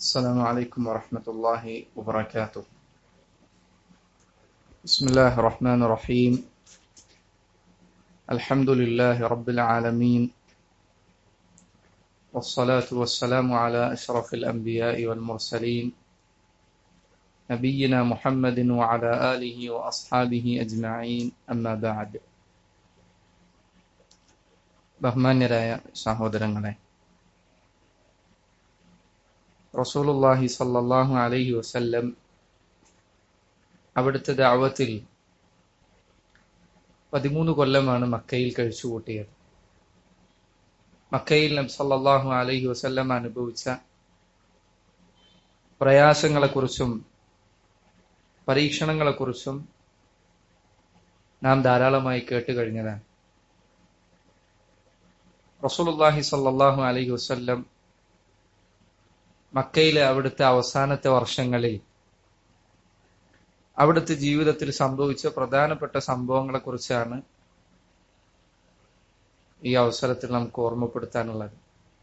السلام عليكم ورحمة الله وبركاته. بسم الله الرحمن الرحيم. الحمد لله رب العالمين، والصلاة والسلام على أشرف الأنبياء والمرسلين نبينا محمد وعلى آله وأصحابه أجمعين. أما بعد. ബഹുമാന്യരായ സഹോദരങ്ങളെ, റസൂലുള്ളാഹി സ്വല്ലല്ലാഹു അലൈഹി വസല്ലം അവിടുത്തെ ദഅവത്തിൽ 13 കൊല്ലമാണ് മക്കയിൽ കഴിച്ചുകൂട്ടിയത്. മക്കയിൽ നബി സല്ലല്ലാഹു അലൈഹി വസല്ലം അനുഭവിച്ച പ്രയാസങ്ങളെക്കുറിച്ചും പരീക്ഷണങ്ങളെക്കുറിച്ചും നാം ധാരാളമായി കേട്ട് കഴിഞ്ഞതാണ്. റസൂലുള്ളാഹി സ്വല്ലല്ലാഹു അലൈഹി വസല്ലം മക്കയിലെ അവിടുത്തെ അവസാനത്തെ വർഷങ്ങളിൽ അവിടുത്തെ ജീവിതത്തിൽ സംഭവിച്ച പ്രധാനപ്പെട്ട സംഭവങ്ങളെ കുറിച്ചാണ് ഈ അവസരത്തിൽ നമുക്ക് ഓർമ്മപ്പെടുത്താനുള്ളത്.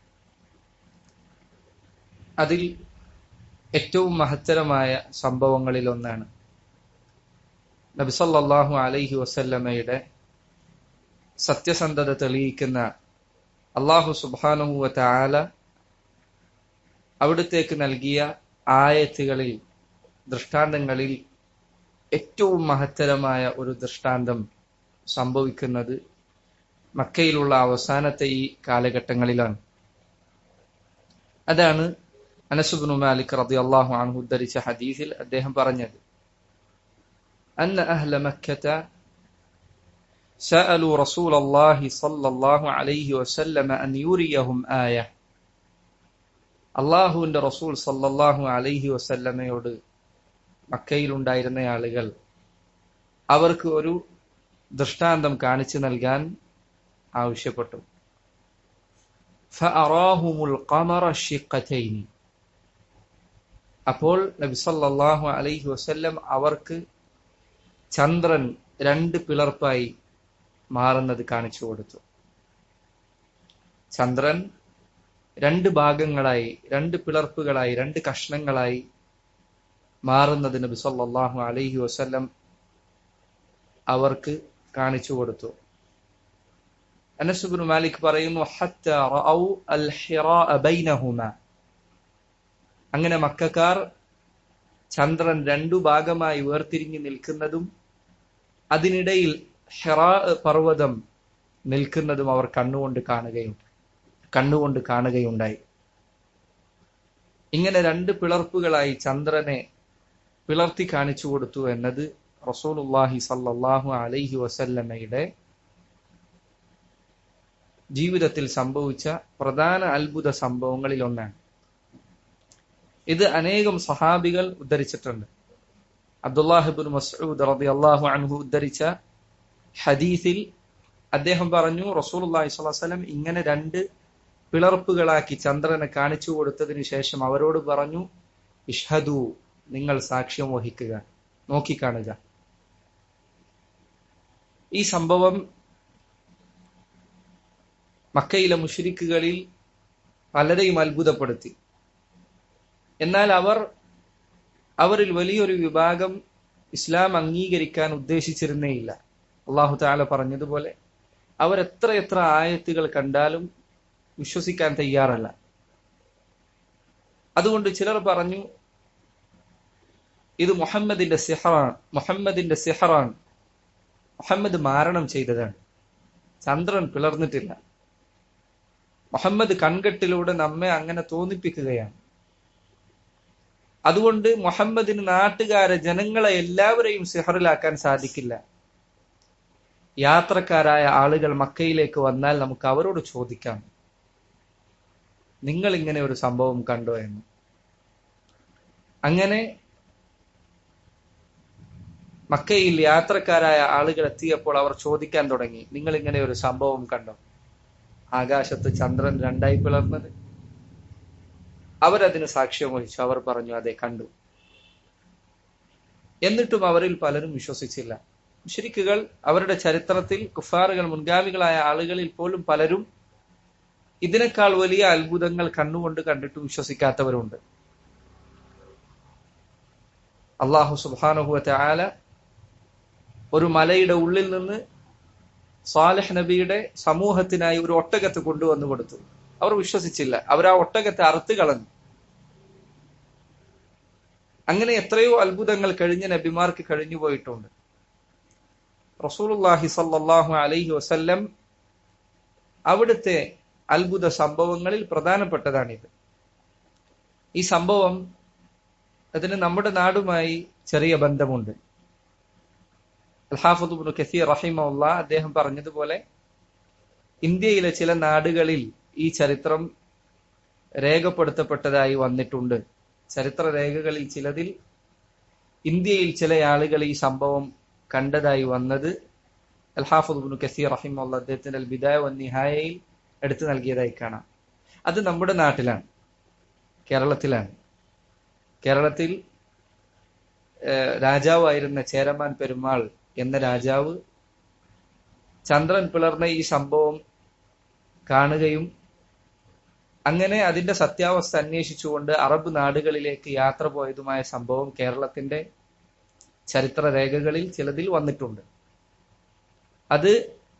അതിൽ ഏറ്റവും മഹത്തരമായ സംഭവങ്ങളിൽ ഒന്നാണ് നബി സല്ലല്ലാഹു അലൈഹി വസല്ലമയുടെ സത്യസന്ധത തെളിയിക്കുന്ന അല്ലാഹു സുബ്ഹാനഹു വ തആല അവിടുത്തേക്ക് നൽകിയ ആയത്തുകളിൽ, ദൃഷ്ടാന്തങ്ങളിൽ ഏറ്റവും മഹത്തരമായ ഒരു ദൃഷ്ടാന്തം സംഭവിക്കുന്നത് മക്കയിലുള്ള അവസാനത്തെ ഈ കാലഘട്ടങ്ങളിലാണ്. അതാണ് അനസ് ഇബ്നു മാലിക് റളിയല്ലാഹു അൻഹു ഉദ്ധരിച്ച ഹദീസിൽ അദ്ദേഹം പറഞ്ഞത്, അന്ന അഹ്ല മക്കത സഅലു റസൂലല്ലാഹി സ്വല്ലല്ലാഹു അലൈഹി വസല്ലം അൻ യുരിയഹും ആയ. അള്ളാഹുവിന്റെ റസൂൽ സല്ലല്ലാഹു അലൈഹി വസല്ലമയോട് മക്കയിലുണ്ടായിരുന്ന ആളുകൾ അവർക്ക് ഒരു ദൃഷ്ടാന്തം കാണിച്ചു നൽകാൻ ആവശ്യപ്പെട്ടു. ഫഅറാഹുമുൽ ഖമറ ശിഖ്ഖതൈൻ. അപ്പോൾ നബി സല്ലല്ലാഹു അലൈഹി വസല്ലം അവർക്ക് ചന്ദ്രൻ 2 പിളർപ്പായി മാറുന്നത് കാണിച്ചു കൊടുത്തു. ചന്ദ്രൻ 2 ഭാഗങ്ങളായി, 2 പിളർപ്പുകളായി, 2 കഷ്ണങ്ങളായി മാറുന്നത് നബി സല്ലല്ലാഹു അലൈഹി വസല്ലം അവർക്ക് കാണിച്ചു കൊടുത്തു. അനസ് ഇബ്നു മാലിക് പറയുന്നു, ഹത്താ റഅൗ അൽ ഹിറാഅ ബൈനഹുമാ. അങ്ങനെ മക്കക്കാർ ചന്ദ്രൻ 2 ഭാഗമായി വേർതിരിഞ്ഞു നിൽക്കുന്നതും അതിനിടയിൽ ഹിറാ പർവ്വതം നിൽക്കുന്നതും അവർ കണ്ണുകൊണ്ട് കാണുകയുണ്ടായി. ഇങ്ങനെ 2 പിളർപ്പുകളായി ചന്ദ്രനെ പിളർത്തി കാണിച്ചു കൊടുത്തു എന്നത് റസൂലുള്ളാഹി സ്വല്ലല്ലാഹു അലൈഹി വസല്ലമയുടെ ജീവിതത്തിൽ സംഭവിച്ച പ്രധാന അത്ഭുത സംഭവങ്ങളിൽ ഒന്നാണ്. ഇത് അനേകം സഹാബികൾ ഉദ്ധരിച്ചിട്ടുണ്ട്. അബ്ദുല്ലാഹ് ഇബ്നു മസ്ഊദ് റളിയല്ലാഹു അൻഹു ഉദ്ധരിച്ച ഹദീസിൽ അദ്ദേഹം പറഞ്ഞു, റസൂലുള്ളാഹി സ്വല്ലല്ലാഹു അലൈഹി വസല്ലം ഇങ്ങനെ 2 പിളർപ്പുകളാക്കി ചന്ദ്രനെ കാണിച്ചു കൊടുത്തതിന് ശേഷം അവരോട് പറഞ്ഞു, ഇഷ്ഹദു, നിങ്ങൾ സാക്ഷ്യം വഹിക്കുക, നോക്കിക്കാണുക. ഈ സംഭവം മക്കയിലെ മുശ്രിക്കുകളിൽ പലരെയും അത്ഭുതപ്പെടുത്തി. എന്നാൽ അവരിൽ വലിയൊരു വിഭാഗം ഇസ്ലാം അംഗീകരിക്കാൻ ഉദ്ദേശിച്ചിരുന്നേയില്ല. അല്ലാഹു തആല പറഞ്ഞതുപോലെ അവർ എത്ര ആയത്തുകൾ കണ്ടാലും വിശ്വസിക്കാൻ തയ്യാറല്ല. അതുകൊണ്ട് ചിലർ പറഞ്ഞു, ഇത് മുഹമ്മദിന്റെ സിഹറാണ്, മുഹമ്മദ് മാരണം ചെയ്തതാണ്, ചന്ദ്രൻ പിളർന്നിട്ടില്ല, മുഹമ്മദ് കൺകെട്ടിലൂടെ നമ്മെ അങ്ങനെ തോന്നിപ്പിക്കുകയാണ്. അതുകൊണ്ട് മുഹമ്മദിന് നാട്ടുകാരെ, ജനങ്ങളെ എല്ലാവരെയും സിഹറിലാക്കാൻ സാധിക്കില്ല. യാത്രക്കാരായ ആളുകൾ മക്കയിലേക്ക് വന്നാൽ നമുക്ക് അവരോട് ചോദിക്കാം, നിങ്ങൾ ഇങ്ങനെ ഒരു സംഭവം കണ്ടോ എന്ന്. അങ്ങനെ മക്കയിൽ യാത്രക്കാരായ ആളുകൾ എത്തിയപ്പോൾ അവർ ചോദിക്കാൻ തുടങ്ങി, നിങ്ങൾ ഇങ്ങനെ ഒരു സംഭവം കണ്ടോ? ആകാശത്ത് ചന്ദ്രൻ 2 പിളർന്നത്. അവരതിന് സാക്ഷ്യം വഹിച്ചു. അവർ പറഞ്ഞു, അതെ, കണ്ടു. എന്നിട്ടും അവരിൽ പലരും വിശ്വസിച്ചില്ല. മുശ്രിക്കുകൾ അവരുടെ ചരിത്രത്തിൽ, കുഫാറുകൾ, മുൻഗാമികളായ ആളുകളിൽ പോലും പലരും ഇതിനേക്കാൾ വലിയ അത്ഭുതങ്ങൾ കണ്ണുകൊണ്ട് കണ്ടിട്ട് വിശ്വസിക്കാത്തവരുണ്ട്. അല്ലാഹു സുബ്ഹാനഹു വ തആല ഒരു മലയുടെ ഉള്ളിൽ നിന്ന് സാലിഹ് നബിയുടെ സമൂഹത്തിനായി ഒരു ഒട്ടകത്തെ കൊണ്ടുവന്നു കൊടുത്തു. അവർ വിശ്വസിച്ചില്ല. അവർ ആ ഒട്ടകത്തെ അറുത്ത് കളഞ്ഞു. അങ്ങനെ എത്രയോ അത്ഭുതങ്ങൾ കഴിഞ്ഞ നബിമാർക്ക് കഴിഞ്ഞു പോയിട്ടുണ്ട്. റസൂലുള്ളാഹി സ്വല്ലല്ലാഹു അലൈഹി വസല്ലം അവിടുത്തെ അത്ഭുത സംഭവങ്ങളിൽ പ്രധാനപ്പെട്ടതാണിത്. ഈ സംഭവം അതിന് നമ്മുടെ നാടുമായി ചെറിയ ബന്ധമുണ്ട്. അൽ-ഹാഫിദ് ഇബ്നു കസീർ റഹിമഹുല്ലാഹ് അദ്ദേഹം പറഞ്ഞതുപോലെ ഇന്ത്യയിലെ ചില നാടുകളിൽ ഈ ചരിത്രം രേഖപ്പെടുത്തപ്പെട്ടതായി വന്നിട്ടുണ്ട്. ചരിത്ര രേഖകളിൽ ചിലതിൽ ഇന്ത്യയിൽ ചില ആളുകൾ ഈ സംഭവം കണ്ടതായി വന്നത് അൽ-ഹാഫിദ് ഇബ്നു കസീർ റഹിമഹുല്ലാഹ് അദ്ദേഹത്തിന്റെ അൽ ബിദായ വൻ നിഹായയിൽ എടുത്തു നൽകിയതായി കാണാം. അത് നമ്മുടെ നാട്ടിലാണ്, കേരളത്തിലാണ്. കേരളത്തിൽ രാജാവായിരുന്ന ചേരമാൻ പെരുമാൾ എന്ന രാജാവ് ചന്ദ്രൻ പിളർന്ന ഈ സംഭവം കാണുകയും അങ്ങനെ അതിന്റെ സത്യാവസ്ഥ അന്വേഷിച്ചുകൊണ്ട് അറബ് നാടുകളിലേക്ക് യാത്ര പോയതുമായ സംഭവം കേരളത്തിന്റെ ചരിത്ര രേഖകളിൽ ചിലതിൽ വന്നിട്ടുണ്ട്. അത്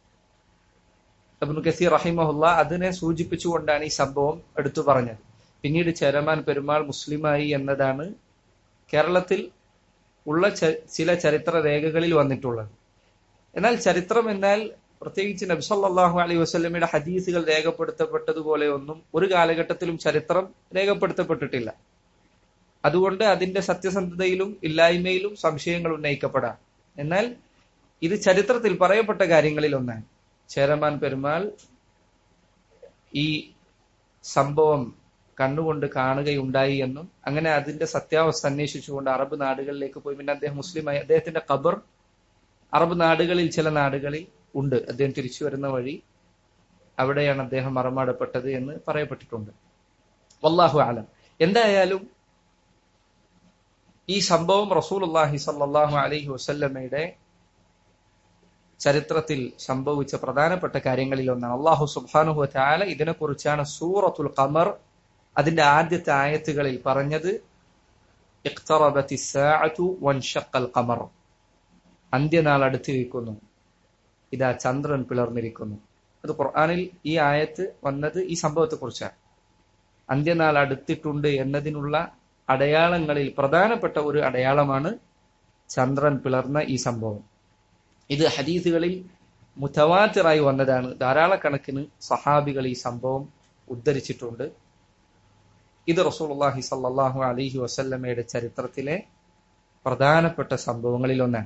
ഇബ്നു കസീർ റഹിമഹുല്ലാഹ് അതിനെ സൂചിപ്പിച്ചുകൊണ്ടാണ് ഈ സംഭവം എടുത്തു പറഞ്ഞത്. പിന്നീട് ചേരമാൻ പെരുമാൾ മുസ്ലിമായി എന്നതാണ് കേരളത്തിൽ ഉള്ള ചില ചരിത്ര രേഖകളിൽ വന്നിട്ടുള്ളത്. എന്നാൽ ചരിത്രം എന്നാൽ പ്രത്യേകിച്ച് നബി സല്ലല്ലാഹു അലൈഹി വസല്ലമയുടെ ഹദീസുകൾ രേഖപ്പെടുത്തപ്പെട്ടതുപോലെ ഒന്നും ഒരു കാലഘട്ടത്തിലും ചരിത്രം രേഖപ്പെടുത്തപ്പെട്ടിട്ടില്ല. അതുകൊണ്ട് അതിന്റെ സത്യസന്ധതയിലും ഇല്ലായ്മയിലും സംശയങ്ങൾ ഉന്നയിക്കപ്പെടാം. എന്നാൽ ഇത് ചരിത്രത്തിൽ പറയപ്പെട്ട കാര്യങ്ങളിൽ ഒന്നാണ്. ചേരമാൻ പെരുമാൾ ഈ സംഭവം കണ്ണുകൊണ്ട് കാണുകയുണ്ടായി എന്നും അങ്ങനെ അതിന്റെ സത്യാവസ്ഥ അന്വേഷിച്ചുകൊണ്ട് അറബ് നാടുകളിലേക്ക് പോയി. പിന്നെ അദ്ദേഹം മുസ്ലിമായി. അദ്ദേഹത്തിന്റെ ഖബർ അറബ് നാടുകളിൽ ചില നാടുകളിൽ ഉണ്ട്. അദ്ദേഹം തിരിച്ചു വരുന്ന വഴി അവിടെയാണ് അദ്ദേഹം മറമാടപ്പെട്ടത് എന്ന് പറയപ്പെട്ടിട്ടുണ്ട്. വല്ലാഹു അലം. എന്തായാലും ഈ സംഭവം റസൂലുള്ളാഹി സ്വല്ലല്ലാഹു അലൈഹി വസല്ലമയുടെ ചരിത്രത്തിൽ സംഭവിച്ച പ്രധാനപ്പെട്ട കാര്യങ്ങളിൽ ഒന്നാണ്. അല്ലാഹു സുബ്ഹാനഹു വ തആല ഇതിനെക്കുറിച്ചാണ് സൂറത്തുൽ ഖമർ അതിന്റെ ആദ്യത്തെ ആയത്തുകളിൽ പറഞ്ഞത്. ഇഖ്തറബത്തിസ് സാഅതു വൻഷഖൽ ഖമർ. അന്ത്യനാൾ അടുത്തിരിക്കുന്നു, ഇതാ ചന്ദ്രൻ പിളർന്നിരിക്കുന്നു. അത് ഖുർആനിൽ ഈ ആയത്ത് വന്നത് ഈ സംഭവത്തെക്കുറിച്ചാണ്. അന്ത്യനാൾ അടുത്തിട്ടുണ്ട് എന്നതിനുള്ള അടയാളങ്ങളിൽ പ്രധാനപ്പെട്ട ഒരു അടയാളമാണ് ചന്ദ്രൻ പിളർന്ന ഈ സംഭവം. ഇത് ഹദീസുകളിൽ മുതവാത്തിറായി വന്നതാണ്. ധാരാളക്കണക്കിന് സഹാബികൾ ഈ സംഭവം ഉദ്ധരിച്ചിട്ടുണ്ട്. ഇത് റസൂലുള്ളാഹി സ്വല്ലല്ലാഹു അലൈഹി വസല്ലമയുടെ ചരിത്രത്തിലെ പ്രധാനപ്പെട്ട സംഭവങ്ങളിൽ ഒന്നാണ്.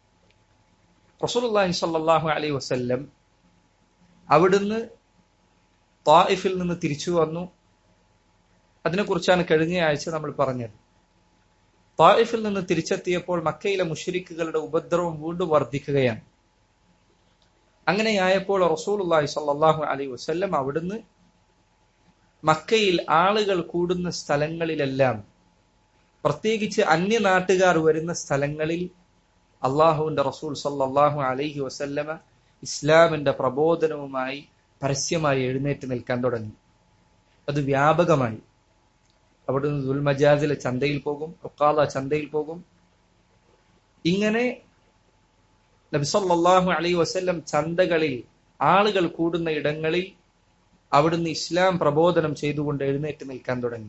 റസൂലുള്ളാഹി സ്വല്ലല്ലാഹു അലൈഹി വസല്ലം അവിടുന്ന് ത്വായിഫിൽ നിന്ന് തിരിച്ചു വന്നു. അതിനെക്കുറിച്ചാണ് കഴിഞ്ഞ ആഴ്ച നമ്മൾ പറഞ്ഞത്. ത്വായിഫിൽ നിന്ന് തിരിച്ചെത്തിയപ്പോൾ മക്കയിലെ മുശ്രിക്കുകളുടെ ഉപദ്രവം വീണ്ടും വർദ്ധിക്കുകയാണ്. അങ്ങനെയായപ്പോൾ റസൂലുള്ളാഹി സ്വല്ലല്ലാഹു അലൈഹി വസല്ലം അവിടുന്ന് മക്കയിൽ ആളുകൾ കൂടുന്ന സ്ഥലങ്ങളിലെല്ലാം, പ്രത്യേകിച്ച് അന്യനാട്ടുകാർ വരുന്ന സ്ഥലങ്ങളിൽ അള്ളാഹുവിന്റെ റസൂൽ സല്ലല്ലാഹു അലൈഹി വസല്ലമ ഇസ്ലാമിന്റെ പ്രബോധനവുമായി പരസ്യമായി എഴുന്നേറ്റ് നിൽക്കാൻ തുടങ്ങി. അത് വ്യാപകമായി. അവിടുന്ന് ദുൽമജാസിലെ ചന്തയിൽ പോകും, ഉഖാദ ചന്തയിൽ പോകും. ഇങ്ങനെ നബി സല്ലല്ലാഹു അലൈഹി വസല്ലം ചന്തകളിൽ ആളുകൾ കൂടുന്ന ഇടങ്ങളിൽ അവിടുന്ന് ഇസ്ലാം പ്രബോധനം ചെയ്തുകൊണ്ട് എഴുന്നേറ്റ് നിൽക്കാൻ തുടങ്ങി.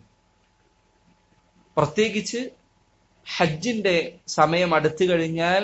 പ്രത്യേകിച്ച് ഹജ്ജിന്റെ സമയം അടുത്തു കഴിഞ്ഞാൽ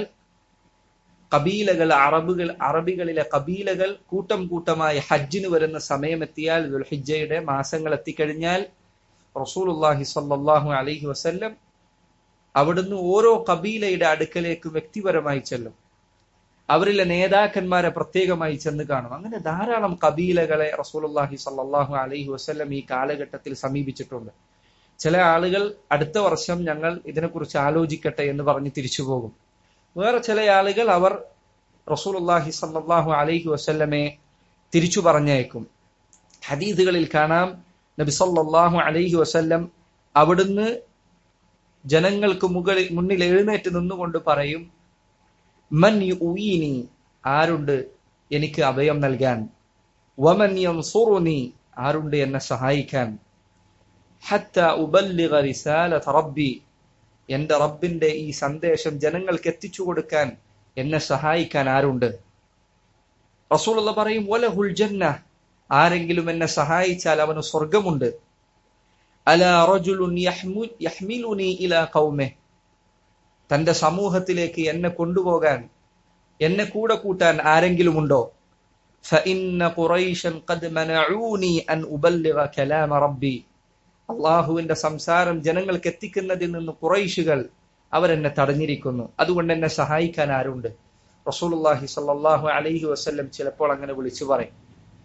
കബീലകൾ, അറബികളിലെ കബീലകൾ കൂട്ടം കൂട്ടമായി ഹജ്ജിന് വരുന്ന സമയമെത്തിയാൽ, ദുൽഹിജ്ജയുടെ മാസങ്ങൾ എത്തിക്കഴിഞ്ഞാൽ റസൂലുള്ളാഹി സ്വല്ലല്ലാഹു അലൈഹി വസല്ലം അവിടുന്ന് ഓരോ കബീലയുടെ അടുക്കലേക്ക് വ്യക്തിപരമായി ചെല്ലും. അവരിലെ നേതാക്കന്മാരെ പ്രത്യേകമായി ചെന്ന് കാണും. അങ്ങനെ ധാരാളം കബീലകളെ റസൂലുള്ളാഹി സ്വല്ലല്ലാഹു അലൈഹി വസല്ലം ഈ കാലഘട്ടത്തിൽ സമീപിച്ചിട്ടുണ്ട്. ചില ആളുകൾ അടുത്ത വർഷം ഞങ്ങൾ ഇതിനെക്കുറിച്ച് ആലോചിക്കട്ടെ എന്ന് പറഞ്ഞ് തിരിച്ചു പോകും. വേറെ ചില ആളുകൾ അവർ റസൂലുള്ളാഹി സ്വല്ലല്ലാഹു അലൈഹി വസല്ലമയെ തിരിച്ചു പറഞ്ഞയക്കും. ഹദീസുകളിൽ കാണാം, നബി സല്ലല്ലാഹു അലൈഹി വസല്ലം അവിടുന്ന് ജനങ്ങൾക്ക് മുന്നിൽ എഴുന്നേറ്റ് നിന്നുകൊണ്ട് പറയും, മൻ യുഈനി, ആരുണ്ട് എനിക്ക് അഭയം നൽകാൻ, വമൻ യൻസുറുനി, ആരുണ്ട് എന്നെ സഹായിക്കാൻ, ഹത്താ ഉബല്ലിഗ റിസാലത റബ്ബി, എന്റെ റബ്ബിന്റെ ഈ സന്ദേശം ജനങ്ങൾക്ക് എത്തിച്ചു കൊടുക്കാൻ എന്നെ സഹായിക്കാൻ ആരുണ്ട്? റസൂലുള്ളാഹി പറയും വലഹുൽ ജന്ന, ആരെങ്കിലും എന്നെ സഹായിച്ചാൽ അവന് സ്വർഗമുണ്ട്. അലാ റജുലുൻ യഹ്മിലുനി ഇലാ ഖൗമിഹി, തന്റെ സമൂഹത്തിലേക്ക് എന്നെ കൊണ്ടുപോകാൻ, എന്നെ കൂടെ കൂട്ടാൻ ആരെങ്കിലും ഉണ്ടോ? ഫഇന്ന ഖുറൈശൻ ഖദ് മനഊനി അൻ ഉബല്ലിഗ കലാമ റബ്ബി, അള്ളാഹുവിന്റെ സംസാരം ജനങ്ങൾക്ക് എത്തിക്കുന്നതിൽ നിന്ന് ഖുറൈശുകൾ അവരെന്നെ തടഞ്ഞിരിക്കുന്നു, അതുകൊണ്ട് എന്നെ സഹായിക്കാൻ ആരുണ്ട്? റസൂലുള്ളാഹി സ്വല്ലല്ലാഹു അലൈഹി വസല്ലം ചിലപ്പോൾ അങ്ങനെ വിളിച്ചു പറയും.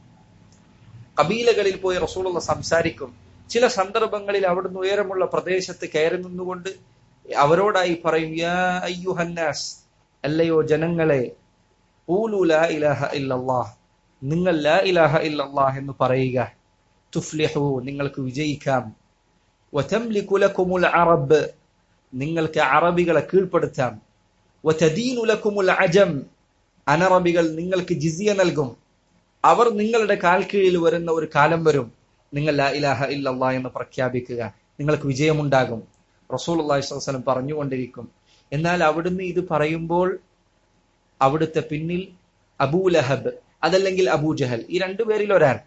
കബീലകളിൽ പോയി റസൂലുള്ളാഹി സംസാരിക്കും. ചില സന്ദർഭങ്ങളിൽ അവിടുന്ന് ഉയരമുള്ള പ്രദേശത്ത് കയറി നിന്നുകൊണ്ട് അവരോടായി പറയും, യാ അയ്യുഹന്നാസ്, അല്ലയോ ജനങ്ങളെ, ഖൂലു ലാ ഇലാഹ ഇല്ലല്ലാഹ്, നിങ്ങൾ ലാ ഇലാഹ ഇല്ലല്ലാഹ് എന്ന് പറയുക. തുഫ്ലിഹു, നിങ്ങൾക്ക് വിജയിക്കാം. വതംലികു ലകുമുൽ അറബ്, നിങ്ങൾക്ക് അറബികളെ കീഴ്പ്പെടുത്താം. വതദീനു ലകുമുൽ അജം, അനറബികൾ നിങ്ങൾക്ക് ജിസിയ നൽകും. അവർ നിങ്ങളുടെ കാൽ കീഴിൽ വരുന്ന ഒരു കാലം വരും, നിങ്ങൾ ലാ ഇലാഹ ഇല്ലല്ലാഹ് എന്ന് പ്രഖ്യാപിക്കുക, നിങ്ങൾക്ക് വിജയമുണ്ടാകും. റസൂലുള്ളാഹി സ്വല്ലല്ലാഹു അലൈഹി വസല്ലം പറഞ്ഞുകൊണ്ടിരിക്കും. എന്നാൽ അവിടുന്ന് ഇത് പറയുമ്പോൾ അവിടുത്തെ പിന്നിൽ അബൂലഹബ് അതല്ലെങ്കിൽ അബൂജഹൽ, ഈ രണ്ടുപേരിൽ ഒരാൾ,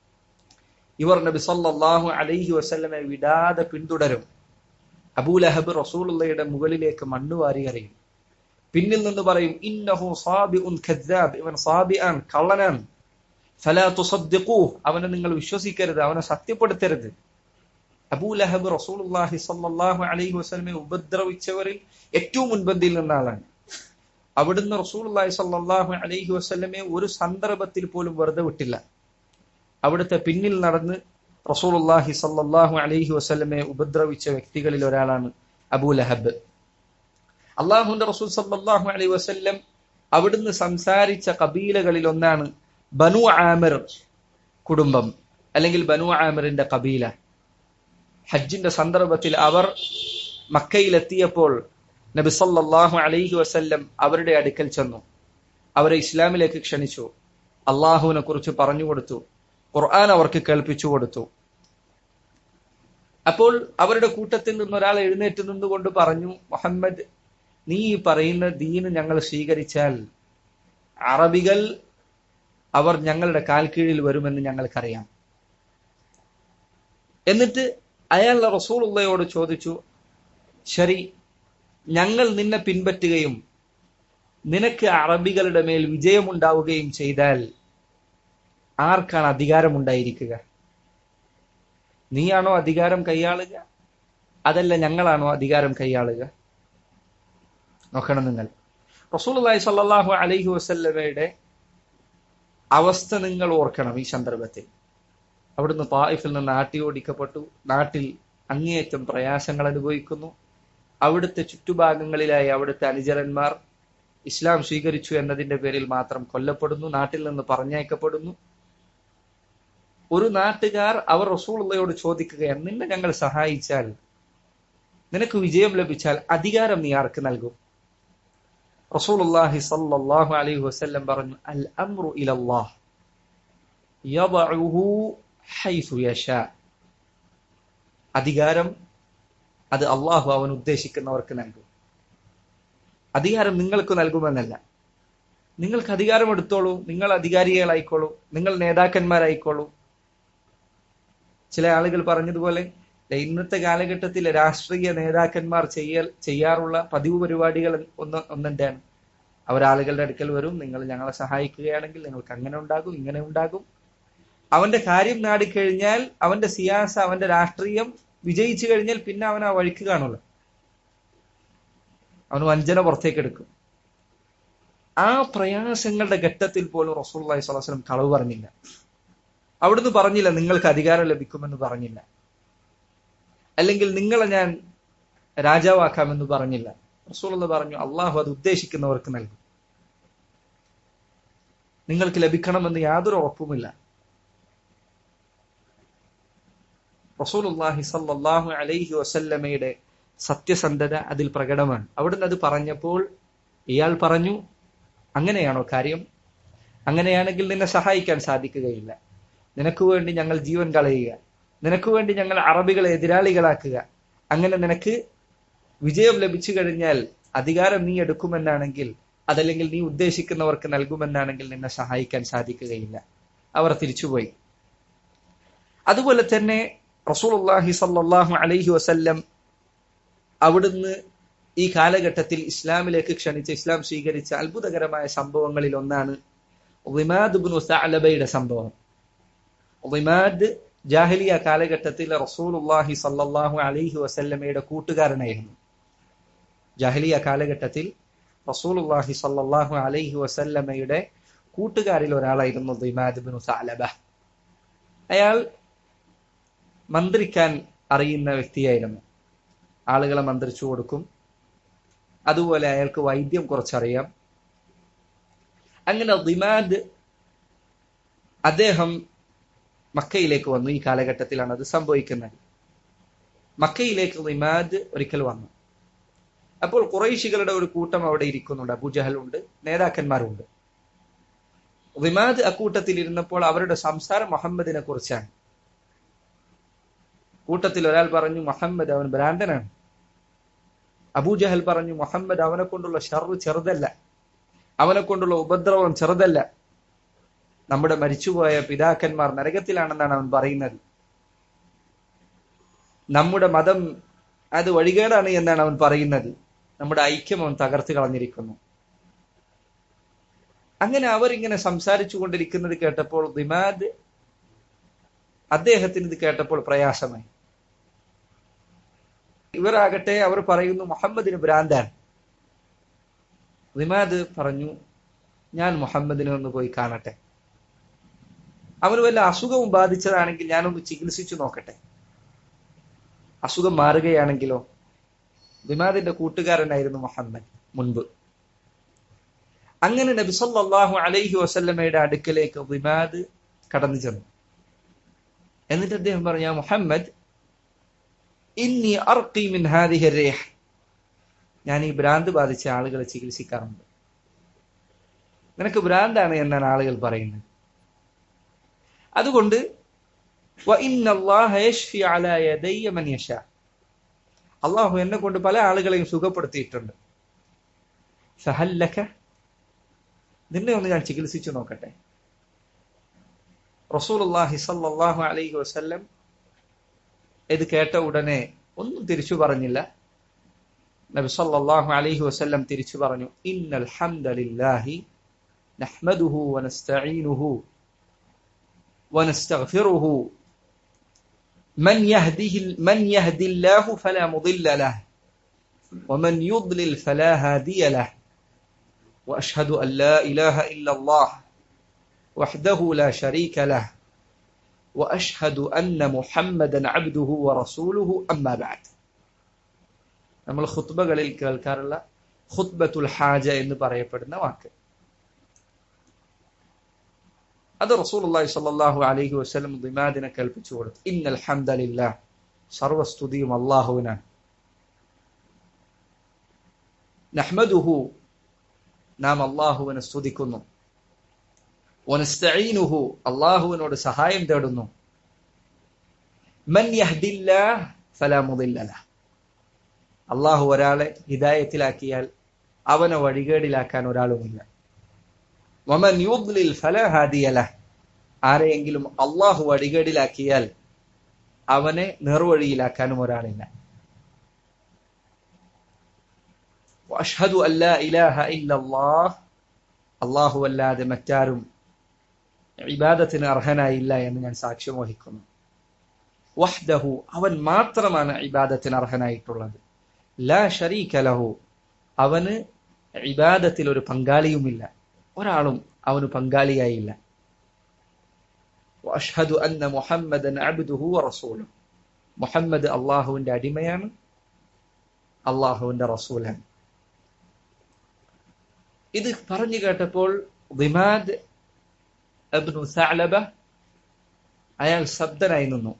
ഇവർ നബി സല്ലല്ലാഹു അലൈഹി വസല്ലമെ വിടാതെ പിന്തുടരും. അബൂലഹബ് റസൂലുള്ളാഹിയുടെ മുകളിലേക്ക് മണ്ണ് വാരി എറിയും. പിന്നിൽ നിന്ന് പറയും, ഇന്നഹു സാബിഉൻ കദ്ദാബ്, ഇവൻ സാബിആൻ, കള്ളനാണ്. ഫലാ തുസദ്ദിഖൂഹ്, അവനെ നിങ്ങൾ വിശ്വസിക്കരുത്, അവനെ സത്യപ്പെടുത്തരുത്. അബൂലഹബ് റസൂലുള്ളാഹി സ്വല്ലല്ലാഹു അലൈഹി വസല്ലമയെ ഉപദ്രവിച്ചവരിൽ ഏറ്റവും മുൻപന്തിയിൽ നിന്ന ആളാണ്. അവിടുന്ന് റസൂലുള്ളാഹി സ്വല്ലല്ലാഹു അലൈഹി വസല്ലമയെ ഒരു സന്ദർഭത്തിൽ പോലും വെറുതെ വിട്ടില്ല. അവിടുത്തെ പിന്നിൽ നടന്ന് റസൂലുള്ളാഹി സ്വല്ലല്ലാഹു അലൈഹി വസല്ലമയെ ഉപദ്രവിച്ച വ്യക്തികളിൽ ഒരാളാണ് അബൂലഹബ്. അള്ളാഹുവിന്റെ റസൂൽ സല്ലല്ലാഹു അലൈഹി വസല്ലം അവിടുന്ന് സംസാരിച്ച കബീലകളിൽ ഒന്നാണ് ബനു ആമിർ കുടുംബം, അല്ലെങ്കിൽ ബനു ആമിറിന്റെ കബീല. ഹജ്ജിന്റെ സന്ദർഭത്തിൽ അവർ മക്കയിലെത്തിയപ്പോൾ നബി സല്ലല്ലാഹു അലൈഹി വസല്ലം അവരുടെ അടുക്കൽ ചെന്നു, അവരെ ഇസ്ലാമിലേക്ക് ക്ഷണിച്ചു, അള്ളാഹുവിനെ കുറിച്ച് പറഞ്ഞു കൊടുത്തു, ഖുർആൻ അവർക്ക് കേൾപ്പിച്ചു കൊടുത്തു. അപ്പോൾ അവരുടെ കൂട്ടത്തിൽ നിന്നൊരാൾ എഴുന്നേറ്റ് നിന്നുകൊണ്ട് പറഞ്ഞു, മുഹമ്മദ്, നീ ഈ പറയുന്ന ദീന് ഞങ്ങൾ സ്വീകരിച്ചാൽ അറബികൾ അവർ ഞങ്ങളുടെ കാൽ കീഴിൽ വരുമെന്ന് ഞങ്ങൾക്കറിയാം. എന്നിട്ട് അയാൾ റസൂലുള്ളാഹിയോട് ചോദിച്ചു, ശരി, ഞങ്ങൾ നിന്നെ പിൻപറ്റുകയും നിനക്ക് അറബികളുടെ മേൽ വിജയമുണ്ടാവുകയും ചെയ്താൽ ആർക്കാണ് അധികാരമുണ്ടായിരിക്കുക? നീയാണോ അധികാരം കൈയാളുക, അതല്ല ഞങ്ങളാണോ അധികാരം കൈയാളുക? നോക്കണം നിങ്ങൾ. റസൂലുള്ളാഹി സ്വല്ലല്ലാഹു അലൈഹി വസല്ലമയുടെ അവസ്ഥ നിങ്ങൾ ഓർക്കണം. ഈ സന്ദർഭത്തിൽ അവിടുന്ന് തായിഫിൽ നിന്ന് ആട്ടിയോടിക്കപ്പെട്ടു, നാട്ടിൽ അങ്ങേയറ്റം പ്രയാസങ്ങൾ അനുഭവിക്കുന്നു. അവിടുത്തെ ചുറ്റുഭാഗങ്ങളിലായി അവിടുത്തെ അനുചരന്മാർ ഇസ്ലാം സ്വീകരിച്ചു എന്നതിന്റെ പേരിൽ മാത്രം കൊല്ലപ്പെടുന്നു, നാട്ടിൽ നിന്ന് പറഞ്ഞയക്കപ്പെടുന്നു. ഒരു നാട്ടുകാർ അവർ റസൂലുള്ളാഹിയോട് ചോദിക്കുകയാണ്, നിന്നെ ഞങ്ങൾ സഹായിച്ചാൽ, നിനക്ക് വിജയം ലഭിച്ചാൽ അധികാരം നീ ആർക്ക് നൽകും? റസൂലുള്ളാഹി സ്വല്ലല്ലാഹു അലൈഹി വസല്ലം പറഞ്ഞു, അൽ അംറു ഇലല്ലാഹ് യദഉഹു ഹൈസു യശാ. അധികാരം അത് അള്ളാഹു അവൻ ഉദ്ദേശിക്കുന്നവർക്ക് നൽകും. അധികാരം നിങ്ങൾക്ക് നൽകുമെന്നല്ല. നിങ്ങൾക്ക് അധികാരം എടുത്തോളൂ, നിങ്ങൾ അധികാരികളായിക്കോളൂ, നിങ്ങൾ നേതാക്കന്മാരായിക്കോളൂ. ചില ആളുകൾ പറഞ്ഞതുപോലെ ഇന്നത്തെ കാലഘട്ടത്തിൽ രാഷ്ട്രീയ നേതാക്കന്മാർ ചെയ്യാറുള്ള പതിവ് പരിപാടികൾ ഒന്നെന്താണ്, അവരാളുകളുടെ അടുക്കൽ വരും, നിങ്ങൾ ഞങ്ങളെ സഹായിക്കുകയാണെങ്കിൽ നിങ്ങൾക്ക് അങ്ങനെ ഉണ്ടാകും, ഇങ്ങനെ ഉണ്ടാകും. അവന്റെ കാര്യം നാടിക്കഴിഞ്ഞാൽ, അവന്റെ സിയാസ, അവന്റെ രാഷ്ട്രീയം വിജയിച്ചു കഴിഞ്ഞാൽ പിന്നെ അവൻ ആ വഴിക്ക് കാണുള്ളൂ, അവന് വഞ്ചന പുറത്തേക്ക് എടുക്കും. ആ പ്രയാസങ്ങളുടെ ഘട്ടത്തിൽ പോലും റസൂലുള്ളാഹി സ്വല്ലല്ലാഹു അലൈഹി വസല്ലം കളവ് പറഞ്ഞില്ല. അവിടുന്ന് പറഞ്ഞില്ല നിങ്ങൾക്ക് അധികാരം ലഭിക്കുമെന്ന് പറഞ്ഞില്ല, അല്ലെങ്കിൽ നിങ്ങളെ ഞാൻ രാജാവാക്കാമെന്ന് പറഞ്ഞില്ല. റസൂലുള്ളാഹി പറഞ്ഞു, അള്ളാഹു അത് ഉദ്ദേശിക്കുന്നവർക്ക് നൽകും, നിങ്ങൾക്ക് ലഭിക്കണമെന്ന് യാതൊരു ഉറപ്പുമില്ല. റസൂലുള്ളാഹി സ്വല്ലല്ലാഹു അലൈഹി വസല്ലമയുടെ സത്യസന്ധത അതിൽ പ്രകടമാണ്. അവിടുന്ന് അത് പറഞ്ഞപ്പോൾ ഇയാൾ പറഞ്ഞു, അങ്ങനെയാണോ കാര്യം? അങ്ങനെയാണെങ്കിൽ നിന്നെ സഹായിക്കാൻ സാധിക്കുകയില്ല. നിനക്ക് വേണ്ടി ഞങ്ങൾ ജീവൻ കളയുക, നിനക്ക് വേണ്ടി ഞങ്ങൾ അറബികളെ എതിരാളികളാക്കുക, അങ്ങനെ നിനക്ക് വിജയം ലഭിച്ചു കഴിഞ്ഞാൽ അധികാരം നീ എടുക്കുമെന്നാണെങ്കിൽ, അതല്ലെങ്കിൽ നീ ഉദ്ദേശിക്കുന്നവർക്ക് നൽകുമെന്നാണെങ്കിൽ നിന്നെ സഹായിക്കാൻ സാധിക്കുകയില്ല. അവർ തിരിച്ചുപോയി. അതുപോലെ തന്നെ റസൂലുള്ളാഹി സ്വല്ലല്ലാഹു അലൈഹി വസല്ലം അവിടുന്ന് ഈ കാലഘട്ടത്തിൽ ഇസ്ലാമിലേക്ക് ക്ഷണിച്ച, ഇസ്ലാം സ്വീകരിച്ച അത്ഭുതകരമായ സംഭവങ്ങളിൽ ഒന്നാണ് ഉളിമാദ് ഇബ്നു സഅലബയുടെ സംഭവം. ഉളിമാദ് ജാഹിലിയ കാലഘട്ടത്തിൽ റസൂലുള്ളാഹി സ്വല്ലല്ലാഹു അലൈഹി വസല്ലമയുടെ കൂട്ടുകാരനായിരുന്നു. ജാഹിലിയ കാലഘട്ടത്തിൽ റസൂലുള്ളാഹി സ്വല്ലല്ലാഹു അലൈഹി വസല്ലമയുടെ കൂട്ടുകാരിൽ ഒരാളായിരുന്നു ഉളിമാദ് ഇബ്നു സഅലബ. അയാൾ മന്ത്രിക്കാൻ അറിയുന്ന വ്യക്തിയായിരുന്നു. ആളുകളെ മന്ത്രിച്ചു കൊടുക്കും. അതുപോലെ അയാൾക്ക് വൈദ്യം കുറച്ചറിയാം. അങ്ങനെ ഉളിമാദ് അദ്ദേഹം മക്കയിലേക്ക് വന്നു. ഈ കാലഘട്ടത്തിലാണ് അത് സംഭവിക്കുന്നത്. മക്കയിലേക്ക് ഉളിമാദ് ഒരിക്കൽ വന്നു. അപ്പോൾ ഖുറൈശികളുടെ ഒരു കൂട്ടം അവിടെ ഇരിക്കുന്നുണ്ട്. അബൂജഹലുണ്ട്, നേതാക്കന്മാരുണ്ട്. ഉളിമാദ് അക്കൂട്ടത്തിൽ ഇരുന്നപ്പോൾ അവരുടെ സംസാരം മുഹമ്മദിനെ കുറിച്ചാണ്. കൂട്ടത്തിൽ ഒരാൾ പറഞ്ഞു, മുഹമ്മദ് അവൻ ഭ്രാന്തനാണ്. അബൂജഹൽ പറഞ്ഞു, മുഹമ്മദ് അവനെ കൊണ്ടുള്ള ഷർറ് ചെറുതല്ല, അവനെ കൊണ്ടുള്ള ഉപദ്രവം ചെറുതല്ല. നമ്മുടെ മരിച്ചുപോയ പിതാക്കന്മാർ നരകത്തിലാണെന്നാണ് അവൻ പറയുന്നത്. നമ്മുടെ മതം അത് വഴികേടാണ് എന്നാണ് അവൻ പറയുന്നത്. നമ്മുടെ ഐക്യം അവൻ തകർത്ത് കളഞ്ഞിരിക്കുന്നു. അങ്ങനെ അവരിങ്ങനെ സംസാരിച്ചു കൊണ്ടിരിക്കുന്നത് കേട്ടപ്പോൾ ഉളിമാദ് അദ്ദേഹത്തിന് ഇത് കേട്ടപ്പോൾ പ്രയാസമായി. ഇവരാകട്ടെ അവർ പറയുന്നു മുഹമ്മദിന് ഭ്രാന്താണ്. ഉളിമാദ് പറഞ്ഞു, ഞാൻ മുഹമ്മദിനെ ഒന്ന് പോയി കാണട്ടെ. അവന് വല്ല അസുഖവും ബാധിച്ചതാണെങ്കിൽ ഞാനൊന്ന് ചികിത്സിച്ചു നോക്കട്ടെ. അസുഖം മാറുകയാണെങ്കിലോ? ഉളിമാദിന്റെ കൂട്ടുകാരനായിരുന്നു മുഹമ്മദ് മുൻപ്. അങ്ങനെ നബി സല്ലല്ലാഹു അലൈഹി വസല്ലമയുടെ അടുക്കലേക്ക് ഉളിമാദ് കടന്നു ചെന്നു. എന്നിട്ട് അദ്ദേഹം പറഞ്ഞു, മുഹമ്മദ്, ഇന്നി അർഖി മിൻ ഹാദിഹി റീഹ്, ഞാൻ ഈ ഭ്രാന്ത് ബാധിച്ച ആളുകളെ ചികിത്സിക്കാറുണ്ട്. നിനക്ക് ഭ്രാന്താണ് എന്നാണ് ആളുകൾ പറയുന്നത്. അതുകൊണ്ട് അള്ളാഹു എന്നെ കൊണ്ട് പല ആളുകളെയും സുഖപ്പെടുത്തിയിട്ടുണ്ട്. നിന്നെ ഒന്ന് ഞാൻ ചികിത്സിച്ചു നോക്കട്ടെ. റസൂലുള്ളാഹി സ്വല്ലല്ലാഹു അലൈഹി വസല്ലം ഇത് കേട്ട ഉടനെ ഒന്നും തിരിച്ചു പറഞ്ഞില്ല. നബി സല്ലല്ലാഹു അലൈഹി വസല്ലം തിരിച്ചു പറഞ്ഞു, ഇന്നൽ ഹംദലില്ലാഹി നഹ്മദുഹു വനസ്തഈനുഹു വനസ്തഗ്ഫിറുഹു മൻ യഹ്ദില്ലാഹു ഫലാ മുദില്ല ലഹു വമൻ യുദ്ലിൽ ഫലാ ഹാദിയ ലഹു വഅശ്ഹദു അൻ ലാ ഇലാഹ ഇല്ലല്ലാഹ് വഹ്ദഹു ലാ ശരീക ലഹു വഅശ്ഹദു അന്ന മുഹമ്മദൻ അബ്ദുഹു വറസൂലുഹു അമ്മാ ബഅദ്. നമ്മൾ ഖുത്ബകളിൽ കേൾക്കാറുള്ള ഖുത്ബത്തുൽ ഹാജ എന്ന് പറയപ്പെടുന്ന വാക്ക്, അത് റസൂലുള്ളാഹി സ്വല്ലല്ലാഹു അലൈഹി വസല്ലം ഉളിമാദിനെ കൽപ്പിച്ചു കൊടുത്തു. ഇന്നൽ ഹംദലില്ലാഹ്, സർവസ്തുതിയും അല്ലാഹുവിനാണ്. നഹ്മദുഹു, നാം അല്ലാഹുവിനെ സ്തുതിക്കുന്നു. വനസ്തഈനുഹു, അല്ലാഹുവിനോട് സഹായം തേടുന്നു. മൻ യഹ്ദില്ലാഹ് ഫലാ മുദില്ല ലഹു, അല്ലാഹു ഒരാളെ ഹിദായത്തിലാക്കിയാൽ അവനെ വഴികേടിലാക്കാൻ ഒരാളുമില്ല. വമൻ യുദ്ലിൽ ഫലാ ഹാദിയ ലഹു, ആരെയെങ്കിലും അല്ലാഹു വഴികേടിലാക്കിയാൽ അവനെ നേർവഴിയിലാക്കാനും ഒരാളില്ല. വഅശ്ഹദു അൻ ലാ ഇലാഹ ഇല്ലല്ലാഹ്, അല്ലാഹു അല്ലാതെ മറ്റാരും ഇബാദത്തിന് അർഹനായില്ല എന്ന് ഞാൻ സാക്ഷ്യം വഹിക്കുന്നു. വഹ്ദഹു, അവൻ മാത്രമാണ് ഇബാദത്തിന് അർഹനായിട്ടുള്ളത്. ലാ ശരീക ലഹു, അവന് ഇബാദത്തിൽ ഒരു പങ്കാളിയുമില്ല, ഒരാളും അവന് പങ്കാളിയായില്ല. വഅശ്ഹദു അന്ന മുഹമ്മദൻ അബ്ദുഹു വറസൂലുഹു, മുഹമ്മദ് അല്ലാഹുവിന്റെ അടിമയാണ്, അല്ലാഹുവിന്റെ റസൂലാണ്. ഇത് പറഞ്ഞു കേട്ടപ്പോൾ ഉളിമാദ് ഇബ്നു സഅലബ അയാൾ ശബ്ദനായി നിന്നു.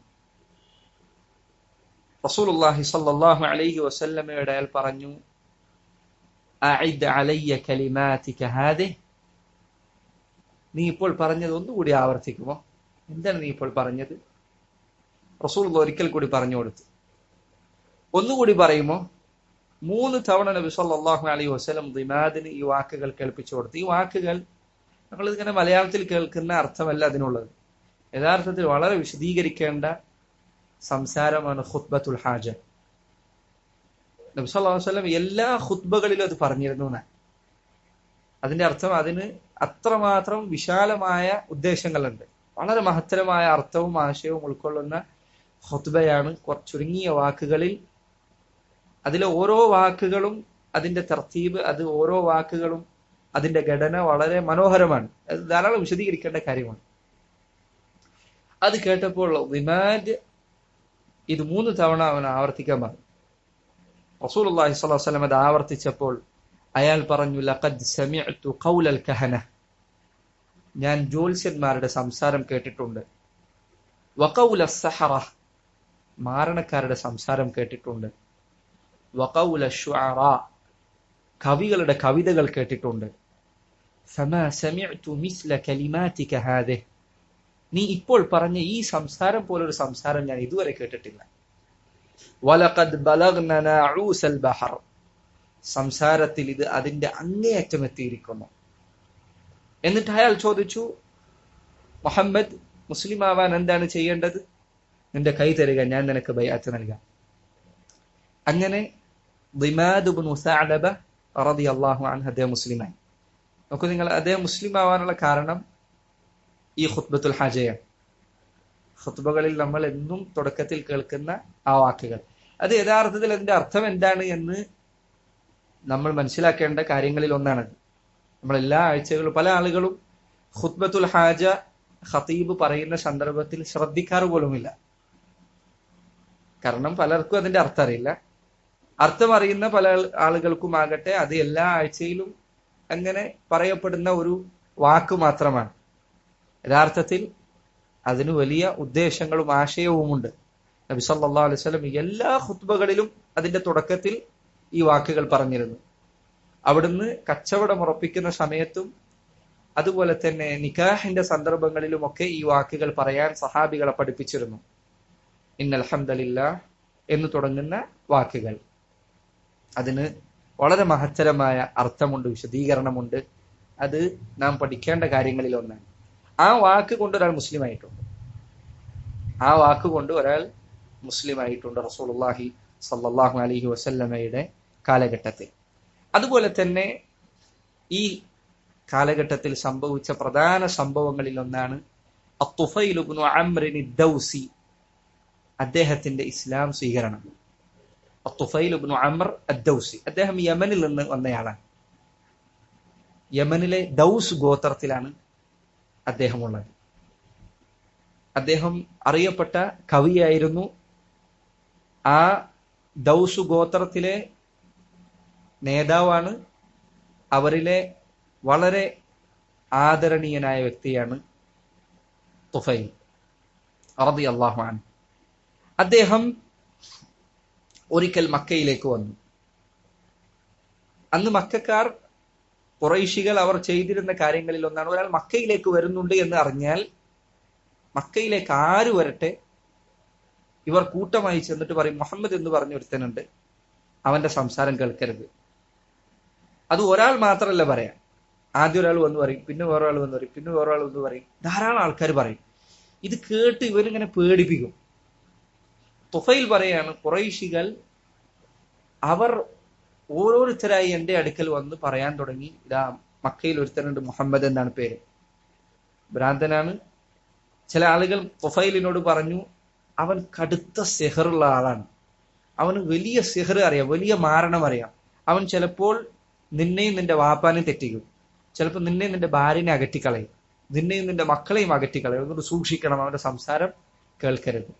റസൂലുള്ളാഹി സ്വല്ലല്ലാഹു അലൈഹി വസല്ലമയോട് അയാൾ പറഞ്ഞു, അഇദ് അലയ്യ കലിമാതിക ഹാദിഹി, നീ ഇപ്പോൾ പറഞ്ഞത് ഒന്നുകൂടി ആവർത്തിക്കുമോ? എന്താണ് നീ ഇപ്പോൾ പറഞ്ഞത്? റസൂലുള്ളാഹി ഒരിക്കൽ കൂടി പറഞ്ഞു കൊടുത്തു. ഒന്നുകൂടി പറയുമോ? 3 തവണ നബി സല്ലല്ലാഹു അലൈഹി വസല്ലം ദിമാദിന് ഈ വാക്കുകൾ കേൾപ്പിച്ചു കൊടുത്തു. ഈ വാക്കുകൾ നമ്മൾ ഇങ്ങനെ മലയാളത്തിൽ കേൾക്കുന്ന അർത്ഥമല്ല അതിനുള്ളത്. യഥാർത്ഥത്തിൽ വളരെ വിശദീകരിക്കേണ്ട സംസാരമാണ് ഖുത്ബത്തുൽ ഹാജ. നബി സല്ലല്ലാഹു അലൈഹി വസല്ലം എല്ലാ ഖുത്ബകളിലും അത് പറഞ്ഞിരുന്നു എന്നാണ്. അതിന്റെ അർത്ഥം അതിന് അത്രമാത്രം വിശാലമായ ഉദ്ദേശങ്ങളുണ്ട്. വളരെ മഹത്തരമായ അർത്ഥവും ആശയവും ഉൾക്കൊള്ളുന്ന ഖുത്ബയാണ്. ചുരുങ്ങിയ വാക്കുകളിൽ അതിലെ ഓരോ വാക്കുകളും അതിന്റെ തർത്തീബ്, അത് ഓരോ വാക്കുകളും അതിന്റെ ഘടന വളരെ മനോഹരമാണ്. അത് ധാരാളം വിശദീകരിക്കേണ്ട കാര്യമാണ്. അത് കേട്ടപ്പോൾ ദിമാദ് ഇത് 3 തവണ അവൻ ആവർത്തിക്കാൻ പറഞ്ഞു. റസൂലുള്ളാഹി സ്വല്ലല്ലാഹു അലൈഹി വസല്ലം അത് ആവർത്തിച്ചപ്പോൾ അയാൾ പറഞ്ഞു, ലഖദ് സമിഅ്തു ഖൗലൽ കഹന, ഞാൻ ജ്യോത്സ്യന്മാരുടെ സംസാരം കേട്ടിട്ടുണ്ട്. വഖൗല സഹറ, മാരണക്കാരുടെ സംസാരം കേട്ടിട്ടുണ്ട്. വഖൗല ശുഅറാ, കവികളുടെ കവിതകൾ കേട്ടിട്ടുണ്ട്. ഫമാ സമിഅ്തു മിസ്ല കലിമാതിക ഹാദിഹ്, നീ ഇപ്പോൾ പറഞ്ഞ ഈ സംസാരം പോലൊരു സംസാരം ഞാൻ ഇതുവരെ കേട്ടിട്ടില്ല. വലഖദ് ബലഗ്ന നഊസൽ ബഹർ, സംസാരത്തിൽ ഇത് അതിന്റെ അങ്ങേയറ്റം എത്തിയിരിക്കുന്നു. എന്നിട്ട് അയാൾ ചോദിച്ചു, മുഹമ്മദ്, മുസ്ലിം ആവാൻ എന്താണ് ചെയ്യേണ്ടത്? നിന്റെ കൈ തരിക, ഞാൻ നിനക്ക് ബൈഅത്ത് നൽകാം. അങ്ങനെ ദിമാദ് ഇബ്നു സഅലബ റളിയല്ലാഹു അൻഹു അദ്ദേഹം മുസ്ലിമായി. നോക്കൂ നിങ്ങൾ, അദ്ദേഹം മുസ്ലിം ആവാനുള്ള കാരണം ഈ ഖുത്ബത്തുൽ ഹാജയാണ്. ഖുത്ബകളിൽ നമ്മൾ എന്നും തുടക്കത്തിൽ കേൾക്കുന്ന ആ വാക്കുകൾ, അത് യഥാർത്ഥത്തിൽ അതിന്റെ അർത്ഥം എന്താണ് എന്ന് നമ്മൾ മനസ്സിലാക്കേണ്ട കാര്യങ്ങളിൽ ഒന്നാണത്. നമ്മൾ എല്ലാ ആഴ്ചകളും പല ആളുകളും ഖുത്ബത്തുൽ ഹാജ ഖതീബ് പറയുന്ന സന്ദർഭത്തിൽ ശ്രദ്ധിക്കാറ് പോലുമില്ല. കാരണം പലർക്കും അതിന്റെ അർത്ഥം അറിയില്ല. അർത്ഥം അറിയുന്ന പല ആളുകൾക്കും ആകട്ടെ അത് എല്ലാ ആഴ്ചയിലും അങ്ങനെ പറയപ്പെടുന്ന ഒരു വാക്ക് മാത്രമാണ്. യഥാർത്ഥത്തിൽ അതിന് വലിയ ഉദ്ദേശങ്ങളും ആശയവുമുണ്ട്. നബി സല്ലല്ലാഹു അലൈഹി വസല്ലം എല്ലാ ഖുത്ബകളിലും അതിന്റെ തുടക്കത്തിൽ ഈ വാക്കുകൾ പറഞ്ഞിരുന്നു. അവിടുന്ന് കച്ചവടം ഉറപ്പിക്കുന്ന സമയത്തും അതുപോലെ തന്നെ നിക്കാഹിന്റെ സന്ദർഭങ്ങളിലുമൊക്കെ ഈ വാക്കുകൾ പറയാൻ സഹാബികളെ പഠിപ്പിച്ചിരുന്നു. ഇന്നൽ ഹംദലില്ലാഹ് എന്ന് തുടങ്ങുന്ന വാക്കുകൾ, അതിന് വളരെ മഹത്തരമായ അർത്ഥമുണ്ട്, വിശദീകരണമുണ്ട്. അത് നാം പഠിക്കേണ്ട കാര്യങ്ങളിൽ ഒന്നാണ്. ആ വാക്ക് കൊണ്ട് ഒരാൾ മുസ്ലിം ആയിട്ടുണ്ട്. ആ വാക്ക് കൊണ്ട് ഒരാൾ മുസ്ലിം ആയിട്ടുണ്ട് റസൂലുള്ളാഹി സ്വല്ലല്ലാഹു അലൈഹി വസല്ലമയുടെ കാലഘട്ടത്തിൽ. അതുപോലെ തന്നെ ഈ കാലഘട്ടത്തിൽ സംഭവിച്ച പ്രധാന സംഭവങ്ങളിൽ ഒന്നാണ് അത്തുഫൈൽ ഇബ്നു അംർ ദൗസി, അദ്ദേഹത്തിന്റെ ഇസ്ലാം സ്വീകരണം. അത്തുഫൈൽ ഇബ്നു അംർ ദൗസി, അദ്ദേഹം യമനിൽ നിന്ന് വന്നയാളാണ്. യമനിലെ ദൗസ് ഗോത്രത്തിലാണ് അദ്ദേഹമുള്ളത്. അദ്ദേഹം അറിയപ്പെട്ട കവിയായിരുന്നു. ആ ദൗസ് ഗോത്രത്തിലെ നേതാവാണ്. അവരിലെ വളരെ ആദരണീയനായ വ്യക്തിയാണ് തുഫൈൽ റളിയല്ലാഹു അൻഹു. അദ്ദേഹം ഒരിക്കൽ മക്കയിലേക്ക് വന്നു. അന്ന് മക്കക്കാർ, ഖുറൈശികൾ അവർ ചെയ്തിരുന്ന കാര്യങ്ങളിൽ ഒന്നാണ്, ഒരാൾ മക്കയിലേക്ക് വരുന്നുണ്ട് എന്ന് അറിഞ്ഞാൽ മക്കയിലേക്ക് ആര് വരട്ടെ, ഇവർ കൂട്ടമായി ചെന്നിട്ട് പറയും, മുഹമ്മദ് എന്ന് പറഞ്ഞ ഒരുത്തനുണ്ട്, അവന്റെ സംസാരം കേൾക്കരുത്. അത് ഒരാൾ മാത്രമല്ല പറയാം. ആദ്യം ഒരാൾ വന്ന് പറയും, പിന്നെ വേറൊരാൾ വന്ന് പറയും, പിന്നെ വേറൊരാൾ വന്ന് പറയും, ധാരാളം ആൾക്കാർ പറയും. ഇത് കേട്ട് ഇവരിങ്ങനെ പേടിപ്പിക്കും. തുഫൈൽ പറയാണ്, ഖുറൈശികൾ അവർ ഓരോരുത്തരായി എന്റെ അടുക്കൽ വന്ന് പറയാൻ തുടങ്ങി, ഇതാ മക്കയിൽ ഒരുത്തനുണ്ട്, മുഹമ്മദ് എന്നാണ് പേര്, ഭ്രാന്തനാണ്. ചില ആളുകൾ തുഫൈലിനോട് പറഞ്ഞു, അവൻ കടുത്ത സിഹറുള്ള ആളാണ്, അവന് വലിയ സിഹർ അറിയാം, വലിയ മാരണം അറിയാം, അവൻ ചിലപ്പോൾ നിന്നെയും നിന്റെ വാപ്പാനെയും തെറ്റിക്കും, ചിലപ്പോൾ നിന്നെയും നിന്റെ ഭാര്യനെ അകറ്റിക്കളയും, നിന്നെയും നിന്റെ മക്കളെയും അകറ്റിക്കളയും, അതുകൊണ്ട് സൂക്ഷിക്കണം, അവന്റെ സംസാരം കേൾക്കരുത്.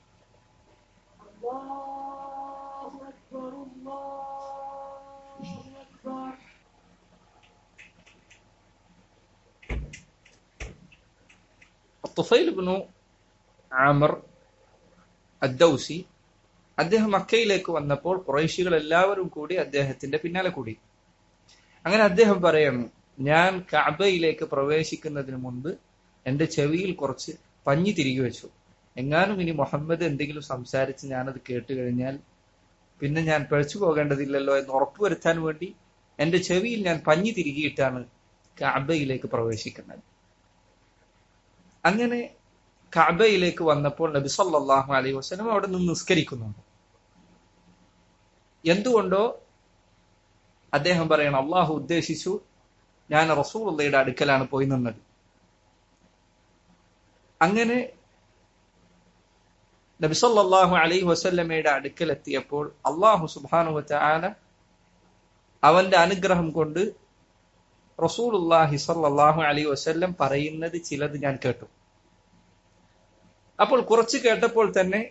തുഫൈൽ ഇബ്നു അംർ അദ്ദൗസി അദ്ദേഹം മക്കയിലേക്ക് വന്നപ്പോൾ ഖുറൈശികൾ എല്ലാവരും കൂടി അദ്ദേഹത്തിന്റെ പിന്നാലെ കൂടി. അങ്ങനെ അദ്ദേഹം പറയുന്നു, ഞാൻ കഅബയിലേക്ക് പ്രവേശിക്കുന്നതിന് മുൻപ് എന്റെ ചെവിയിൽ കുറച്ച് പഞ്ഞി തിരികെ വെച്ചു. എങ്ങാനും ഇനി മുഹമ്മദ് എന്തെങ്കിലും സംസാരിച്ച് ഞാനത് കേട്ട് കഴിഞ്ഞാൽ പിന്നെ ഞാൻ പിഴച്ചു പോകേണ്ടതില്ലല്ലോ എന്ന് ഉറപ്പുവരുത്താൻ വേണ്ടി എന്റെ ചെവിയിൽ ഞാൻ പഞ്ഞി തിരികിയിട്ടാണ് കഅബയിലേക്ക് പ്രവേശിക്കുന്നത്. അങ്ങനെ കഅബയിലേക്ക് വന്നപ്പോൾ നബി സല്ലല്ലാഹു അലൈഹി വസല്ലം അവിടെ നിന്ന് നിസ്കരിക്കുന്നുണ്ട്. എന്തുകൊണ്ടോ അദ്ദേഹം പറയണം, അള്ളാഹു ഉദ്ദേശിച്ചു ഞാൻ റസൂലുള്ളാഹിയുടെ അടുക്കലാണ് പോയി നിന്നത്. അങ്ങനെ നബി സല്ലല്ലാഹു അലൈഹി വസല്ലമയുടെ അടുക്കൽ എത്തിയപ്പോൾ അള്ളാഹു സുബ്ഹാനഹു വതആല അവന്റെ അനുഗ്രഹം കൊണ്ട് റസൂലുള്ളാഹി സ്വല്ലല്ലാഹു അലൈഹി വസല്ലം പറയുന്നത് ചിലത് ഞാൻ കേട്ടു. അപ്പോൾ കുറച്ച് കേട്ടപ്പോൾ തന്നെ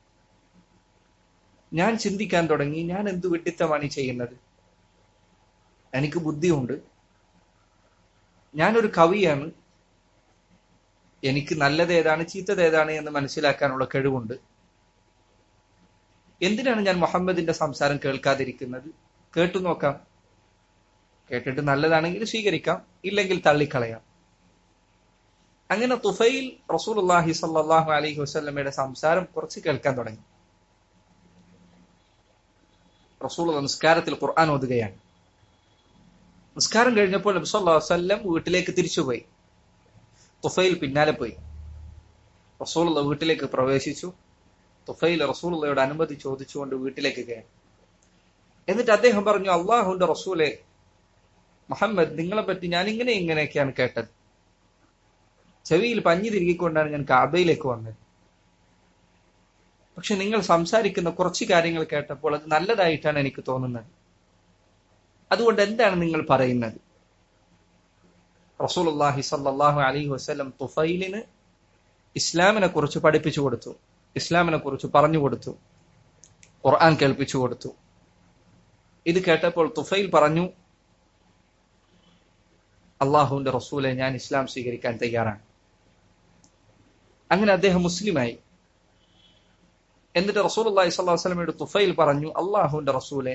ഞാൻ ചിന്തിക്കാൻ തുടങ്ങി, ഞാൻ എന്ത് വിഡ്ഢിത്തമാണ് ഈ ചെയ്യുന്നത്? എനിക്ക് ബുദ്ധിയുണ്ട്, ഞാനൊരു കവിയാണ്, എനിക്ക് നല്ലതേതാണ് ചീത്തതേതാണ് എന്ന് മനസ്സിലാക്കാനുള്ള കഴിവുണ്ട്. എന്തിനാണ് ഞാൻ മുഹമ്മദിന്റെ സംസാരം കേൾക്കാതിരിക്കുന്നത്? കേട്ടു നോക്കാം, കേട്ടിട്ട് നല്ലതാണെങ്കിൽ സ്വീകരിക്കാം, ഇല്ലെങ്കിൽ തള്ളിക്കളയാം. അങ്ങനെ തുഫൈൽ റസൂലുള്ളാഹി സ്വല്ലല്ലാഹു അലൈഹി വസല്ലമയുടെ സംസാരം കുറച്ച് കേൾക്കാൻ തുടങ്ങി. റസൂൽ നിസ്കാരത്തിൽ ഖുർആൻ ഓതുകയാണ്. നിസ്കാരം കഴിഞ്ഞപ്പോൾ നബി സല്ലല്ലാഹു അലൈഹി വസല്ലം വീട്ടിലേക്ക് തിരിച്ചുപോയി. തുഫൈൽ പിന്നാലെ പോയി. റസൂലുള്ള വീട്ടിലേക്ക് പ്രവേശിച്ചു. തുഫൈൽ റസൂലുള്ളയുടെ അനുമതി ചോദിച്ചുകൊണ്ട് വീട്ടിലേക്ക് കയറി. എന്നിട്ട് അദ്ദേഹം പറഞ്ഞു, അള്ളാഹുവിന്റെ റസൂലെ മുഹമ്മദ്, നിങ്ങളെ പറ്റി ഞാൻ ഇങ്ങനെയൊക്കെയാണ് കേട്ടത്. ചെവിയിൽ പഞ്ഞി തിരികൊണ്ടാണ് ഞാൻ കഅബയിലേക്ക് വന്നത്. പക്ഷെ നിങ്ങൾ സംസാരിക്കുന്ന കുറച്ച് കാര്യങ്ങൾ കേട്ടപ്പോൾ അത് നല്ലതായിട്ടാണ് എനിക്ക് തോന്നുന്നത്. അതുകൊണ്ട് എന്താണ് നിങ്ങൾ പറയുന്നത്? റസൂലുള്ളാഹി സ്വല്ലല്ലാഹു അലൈഹി വസല്ലം തുഫൈലിന് ഇസ്ലാമിനെ കുറിച്ച് പഠിപ്പിച്ചു കൊടുത്തു, ഇസ്ലാമിനെ കുറിച്ച് പറഞ്ഞു കൊടുത്തു, ഖുർആൻ കേൾപ്പിച്ചു കൊടുത്തു. ഇത് കേട്ടപ്പോൾ തുഫൈൽ പറഞ്ഞു, അള്ളാഹുവിന്റെ റസൂലെ, ഞാൻ ഇസ്ലാം സ്വീകരിക്കാൻ തയ്യാറാണ്. അങ്ങനെ അദ്ദേഹം മുസ്ലിമായി. എന്നിട്ട് റസൂലുള്ളാഹി സ്വല്ലല്ലാഹു അലൈഹി വസല്ലമയുടെ തുഫൈൽ പറഞ്ഞു, അള്ളാഹുവിന്റെ റസൂലെ,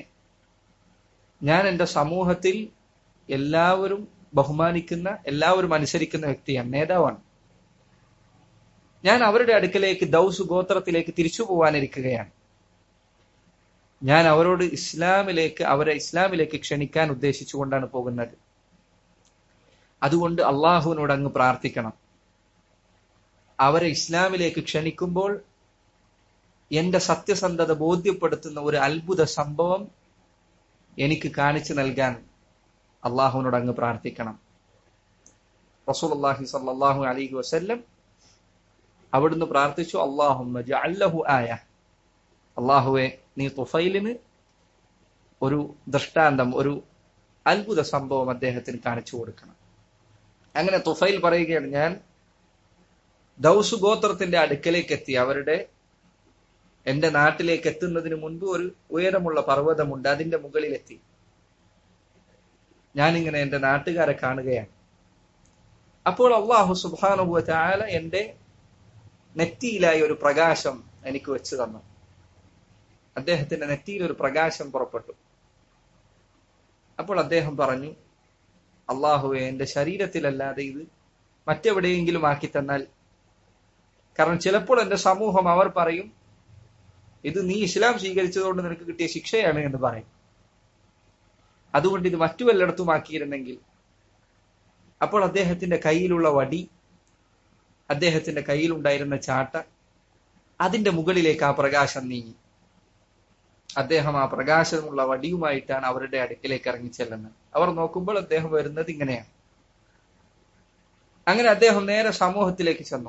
ഞാൻ എന്റെ സമൂഹത്തിൽ എല്ലാവരും ബഹുമാനിക്കുന്ന, എല്ലാവരും അനുസരിക്കുന്ന വ്യക്തിയാണ്, നേതാവാണ്. ഞാൻ അവരുടെ അടുക്കലേക്ക്, ദൗസ് ഗോത്രത്തിലേക്ക് തിരിച്ചു പോവാനിരിക്കുകയാണ്. ഞാൻ അവരോട് അവരെ ഇസ്ലാമിലേക്ക് ക്ഷണിക്കാൻ ഉദ്ദേശിച്ചുകൊണ്ടാണ് പോകുന്നത്. അതുകൊണ്ട് അള്ളാഹുവിനോട് അങ്ങ് പ്രാർത്ഥിക്കണം, അവരെ ഇസ്ലാമിലേക്ക് ക്ഷണിക്കുമ്പോൾ എന്റെ സത്യസന്ധത ബോധ്യപ്പെടുത്തുന്ന ഒരു അത്ഭുത സംഭവം എനിക്ക് കാണിച്ചു നൽകാൻ അള്ളാഹുവിനോട് അങ്ങ് പ്രാർത്ഥിക്കണം. റസൂലുള്ളാഹി സ്വല്ലല്ലാഹു അലൈഹി വസല്ലം അവിടുന്ന് പ്രാർത്ഥിച്ചു, അല്ലാഹുമ്മ ജഅൽ ലഹു ആയ, അള്ളാഹുവെ, നീ തുഫൈലിന് ഒരു ദൃഷ്ടാന്തം, ഒരു അത്ഭുത സംഭവം അദ്ദേഹത്തിന് കാണിച്ചു കൊടുക്കണം. അങ്ങനെ തുഫൈൽ പറയുകയാണ്, ഞാൻ ദൗസ് ഗോത്രത്തിന്റെ അടുക്കലേക്ക് എത്തി. എന്റെ നാട്ടിലേക്ക് എത്തുന്നതിന് മുൻപ് ഒരു ഉയരമുള്ള പർവ്വതമുണ്ട്, അതിന്റെ മുകളിലെത്തി. ഞാനിങ്ങനെ എന്റെ നാട്ടുകാരെ കാണുകയാണ്. അപ്പോൾ അല്ലാഹു സുബ്ഹാനഹു വ തആല എന്റെ നെറ്റിയിലായി ഒരു പ്രകാശം എനിക്ക് വെച്ചു തന്നു. അദ്ദേഹത്തിന്റെ നെറ്റിയിൽ ഒരു പ്രകാശം പുറപ്പെട്ടു. അപ്പോൾ അദ്ദേഹം പറഞ്ഞു, അല്ലാഹുവേ, എന്റെ ശരീരത്തിലല്ലാതെ ഇത് മറ്റെവിടെയെങ്കിലും ആക്കി തന്നാൽ, കാരണം ചിലപ്പോൾ എന്റെ സമൂഹം അവർ പറയും, ഇത് നീ ഇസ്ലാം സ്വീകരിച്ചതുകൊണ്ട് നിനക്ക് കിട്ടിയ ശിക്ഷയാണ് എന്ന് പറയും. അതുകൊണ്ട് ഇത് മറ്റു വല്ലയിടത്തും ആക്കിയിരുന്നെങ്കിൽ. അപ്പോൾ അദ്ദേഹത്തിന്റെ കയ്യിലുള്ള വടി, അദ്ദേഹത്തിന്റെ കയ്യിലുണ്ടായിരുന്ന ചാട്ട, അതിന്റെ മുകളിലേക്ക് ആ പ്രകാശം നീങ്ങി. അദ്ദേഹം ആ പ്രകാശമുള്ള വടിയുമായിട്ടാണ് അവരുടെ അടുക്കിലേക്ക് ഇറങ്ങിച്ചെല്ലുന്നത്. അവർ നോക്കുമ്പോൾ അദ്ദേഹം വരുന്നത് ഇങ്ങനെയാണ്. അങ്ങനെ അദ്ദേഹം നേരെ സമൂഹത്തിലേക്ക് ചെന്നു.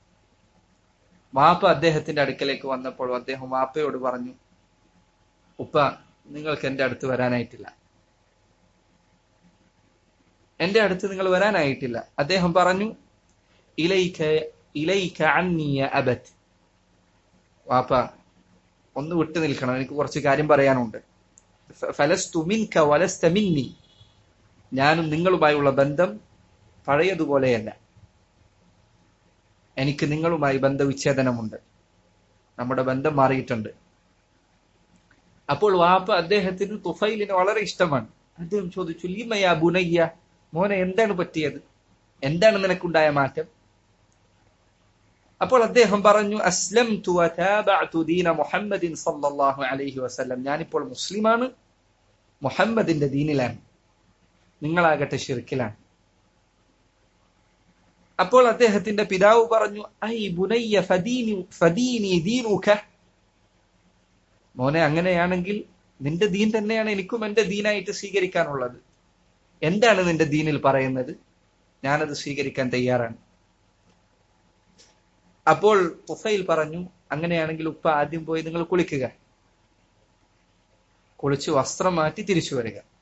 വാപ്പ അദ്ദേഹത്തിന്റെ അടുക്കലേക്ക് വന്നപ്പോൾ അദ്ദേഹം വാപ്പയോട് പറഞ്ഞു, ഉപ്പ, നിങ്ങൾക്ക് എന്റെ അടുത്ത് വരാനായിട്ടില്ല, എന്റെ അടുത്ത് നിങ്ങൾ വരാനായിട്ടില്ല. അദ്ദേഹം പറഞ്ഞു, ഇലൈക അന്നി യാ അബത്, വാപ്പ ഒന്ന് വിട്ടു നിൽക്കണം, എനിക്ക് കുറച്ച് കാര്യം പറയാനുണ്ട്. ഫലസ്തു മിൻക വലസ്ത മിന്നി, ഞാനും നിങ്ങളുമായുള്ള ബന്ധം പഴയതുപോലെയല്ല, എനിക്ക് നിങ്ങളുമായി ബന്ധവിച്ഛേദനമുണ്ട്, നമ്മുടെ ബന്ധം മാറിയിട്ടുണ്ട്. അപ്പോൾ വാപ്പ അദ്ദേഹത്തിന് തുഫൈലിനെ വളരെ ഇഷ്ടമാണ്. അദ്ദേഹം ചോദിച്ചു, ലീമയാ ബുനയ്യ, മോനെ എന്താണ് പറ്റിയത്, എന്താണ് നിനക്കുണ്ടായ മാറ്റം? അപ്പോൾ അദ്ദേഹം പറഞ്ഞു, അസ്ലംതു വതാബഅതു ദീന മുഹമ്മദിൻ സല്ലല്ലാഹു അലൈഹി വസല്ലം, ഞാനിപ്പോൾ മുസ്ലിമാണ്, മുഹമ്മദിന്റെ ദീനിലാണ്, നിങ്ങളാകട്ടെ ശിർക്കിലാണ്. അപ്പോൾ അദ്ദേഹത്തിന്റെ പിതാവ് പറഞ്ഞു, ഐ ബുനയ്യ ഫദീനി ദീനുക, മോനെ അങ്ങനെയാണെങ്കിൽ നിന്റെ ദീൻ തന്നെയാണ് എനിക്കും എന്റെ ദീനായിട്ട് സ്വീകരിക്കാനുള്ളത്. എന്താണ് നിന്റെ ദീനിൽ പറയുന്നത്? ഞാനത് സ്വീകരിക്കാൻ തയ്യാറാണ്. അപ്പോൾ തുഫൈൽ പറഞ്ഞു, അങ്ങനെയാണെങ്കിൽ ഉപ്പ ആദ്യം പോയി നിങ്ങൾ കുളിക്കുക, കുളിച്ച് വസ്ത്രം മാറ്റി തിരിച്ചു വരിക.